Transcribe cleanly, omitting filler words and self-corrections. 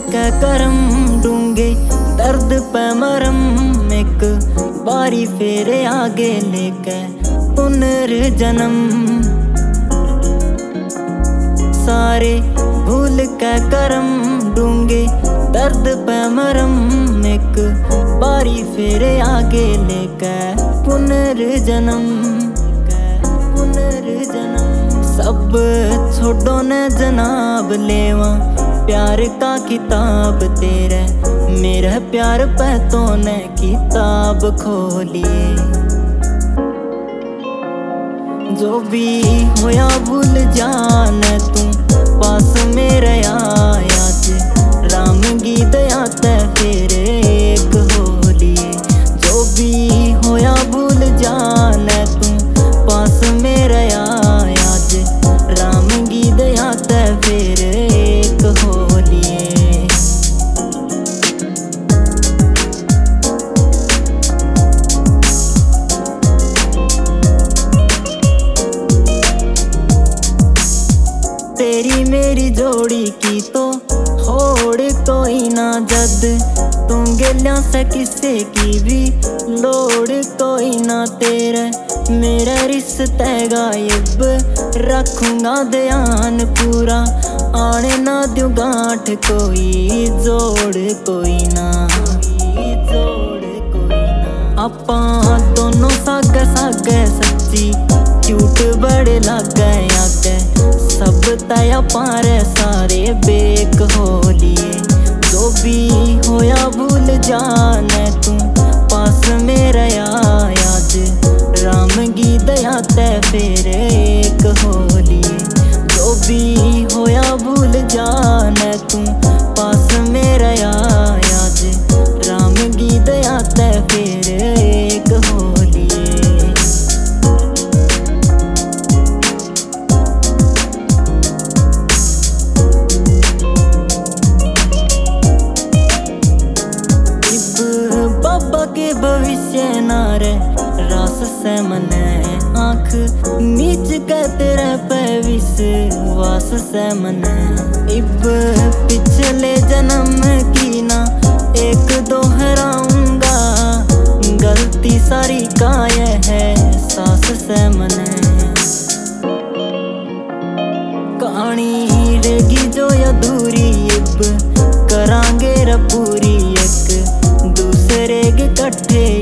के करम डूंगे दर्द पे मरम, एक बारी फेरे आगे लेके पुनर्जन्म। सारे भूल के करम डूंगे दर्द पे मरम, एक बारी फेरे आगे लेके पुनर्जन्म। सब छोड़ो ने जनाब लेवा प्यार का किताब तेरे, मेरा प्यार पे तो ने किताब खोलिए। जो भी होया भूल जाने तू पास मेरे आया, राम की दया ते फिर एक होलिए। जो भी होया भूल जाने तू पास मेरे आया, राम की दया ते फिर एक होलिए। तेरी मेरी जोड़ी की तो होड़ कोई ना जद, तू गेलिया से किसे की भी लोड़ कोई ना तेरे। मेरा रिश्ते गायब रखूंगा ध्यान पूरा, आने ना दूं गांठ कोई जोड़ कोई ना। आपा दोनों सागे सागे सच्ची क्यूट बड़े लागे आगे, सब तया पारे सारे बेक होलिए। जो भी होया भूल जाने तू पास मेरा आया, राम की दया ते फिर एक होलिए। जो भी होया भूल जाने तू पास मेरा आया, राम की दया ते फिर एक होलिए। बाबा के भविष्य नारे रास से मने आँख नीच के तेरे पे विश्वास से मने। इब पिछले जन्म की ना एक दोहराऊंगा, गलती सारी का ये है सास से मने। कहानी रहेगी जो अधूरी, इब करांगे रे पूरी, एक दूसरे के कट्ठे